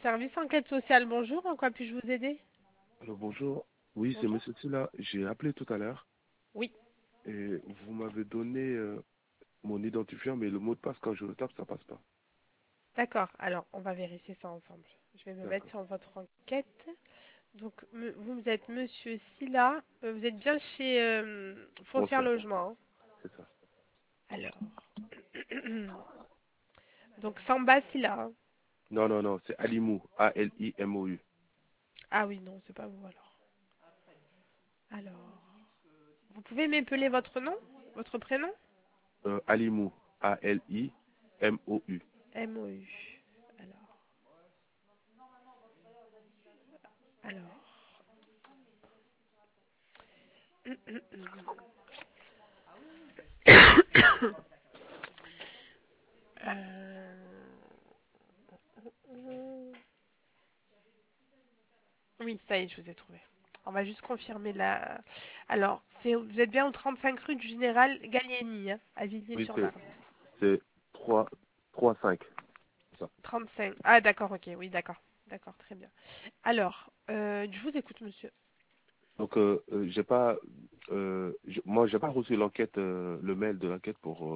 Service enquête sociale, bonjour, en quoi puis-je vous aider? Alors bonjour, oui c'est Bonjour. Monsieur Silla, j'ai appelé tout à l'heure Oui, et vous m'avez donné mon identifiant mais le mot de passe quand je le tape ça passe pas. d'accord. Alors, on va vérifier ça ensemble. Je vais me mettre D'accord, sur votre enquête. Donc, vous êtes Monsieur Silla. Vous êtes bien chez Foncière foncière, Logement, hein. c'est ça. Alors, donc Samba Silla, hein. Non, non, non, c'est Alimou, A-L-I-M-O-U. Ah oui, non, c'est pas vous alors. Alors, vous pouvez m'épeler votre nom, votre prénom? Alimou, A-L-I-M-O-U. M-O-U. Alors, alors. Euh, Oui, ça y est, je vous ai trouvé. On va juste confirmer la. Alors, vous êtes bien au 35 rue du Général Gallieni, hein, à Oui, Villiers-sur-Marne. c'est 3 5. Ça. 35. Ah, d'accord, ok, oui, d'accord. D'accord, très bien. Alors, je vous écoute, monsieur. Donc j'ai pas, moi j'ai pas reçu l'enquête, le mail de l'enquête pour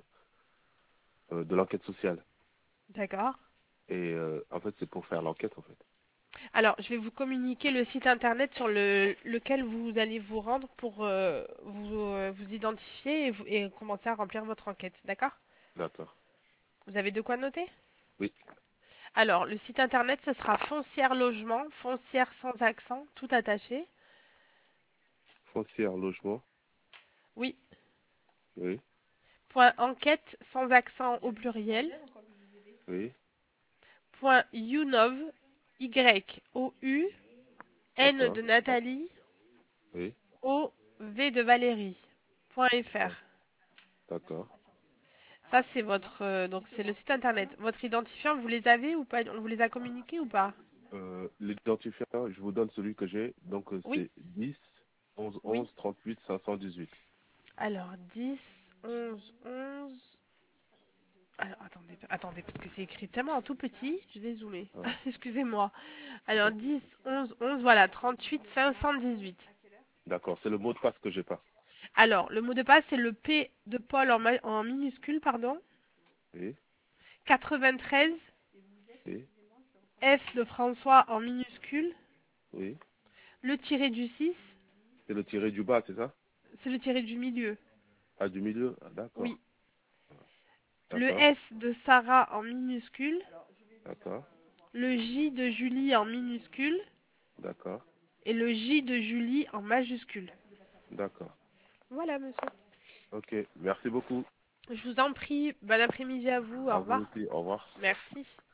de l'enquête sociale D'accord. et en fait c'est pour faire l'enquête en fait. Alors, je vais vous communiquer le site internet sur lequel vous allez vous rendre pour vous identifier et commencer à remplir votre enquête. D'accord? D'accord. Vous avez de quoi noter? Oui, Alors, le site internet, ce sera Foncière Logement, foncière sans accent, tout attaché. foncière logement. Oui, Oui, point enquête sans accent au pluriel. oui, Point younov, Y-O-U, N d'accord. de Nathalie, Oui, O-V de Valérie. Point ah, .fr. d'accord. Ça, c'est votre, donc c'est le site internet. Votre identifiant, vous les avez ou pas? On vous les a communiqués ou pas? L'identifiant, je vous donne celui que j'ai. Donc, Oui, c'est 10 11 oui. 11 38 518. Alors, 10, 11, 11. Alors, attendez, parce que c'est écrit tellement en tout petit, je vais zoomer. Ah, Excusez-moi. c'est Alors, pas- 10, 11, 11, voilà, 38, 518. D'accord, c'est le mot de passe que j'ai pas. Alors, le mot de passe, c'est le P de Paul en minuscule, pardon. Oui, 93, oui, F de François en minuscule. oui. Le tiré du 6, C'est le tiré du bas, c'est ça? c'est le tiré du milieu. Ah, du milieu? Ah, Oui. d'accord. Le D'accord, S de Sarah en minuscule. d'accord, Le J de Julie en minuscule. d'accord, Et le J de Julie en majuscule. d'accord. Voilà, monsieur. Ok, merci beaucoup. Je vous en prie. Bon après-midi à vous. Au À vous revoir. aussi, au revoir. Merci.